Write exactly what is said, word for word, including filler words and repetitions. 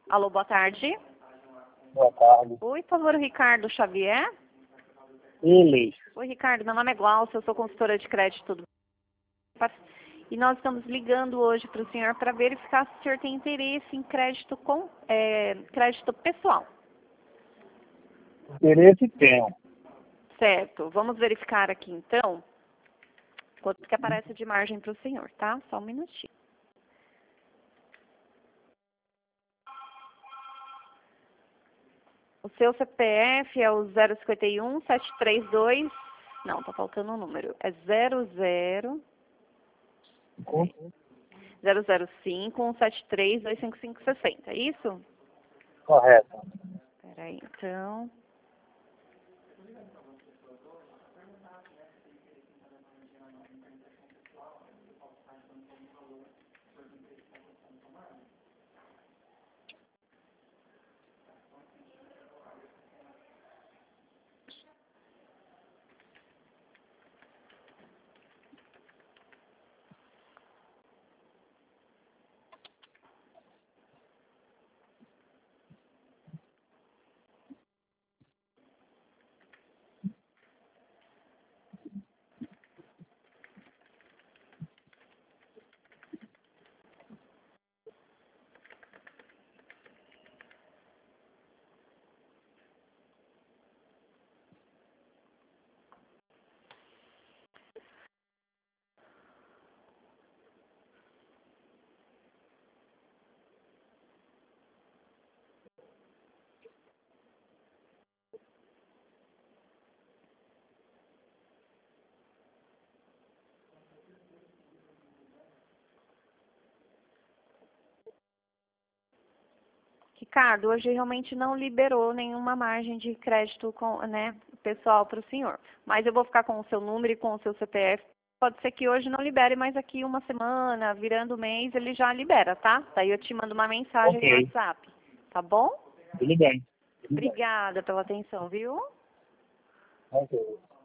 Alô, boa tarde. Boa tarde. Oi, por favor, Ricardo Xavier. Ele. Oi, Ricardo, meu nome é Glaucia, eu sou consultora de crédito do e nós estamos ligando hoje para o senhor para verificar se o senhor tem interesse em crédito com é, crédito pessoal. Interesse tenho. Certo, vamos verificar aqui então quanto que aparece de margem para o senhor, tá? Só um minutinho. O seu C P F é o zero cinquenta e um, sete três dois, não, tá faltando um número, é zero zero zero zero cinco, um sete três, dois cinco cinco seis zero, é isso? Correto. Peraí, então... Ricardo, hoje realmente não liberou nenhuma margem de crédito com, né, pessoal para o senhor. Mas eu vou ficar com o seu número e com o seu C P F. Pode ser que hoje não libere, mas aqui uma semana, virando o mês, ele já libera, tá? Daí eu te mando uma mensagem Ok. no WhatsApp, tá bom? Tudo bem. Tudo bem. Obrigada pela atenção, viu? Ok.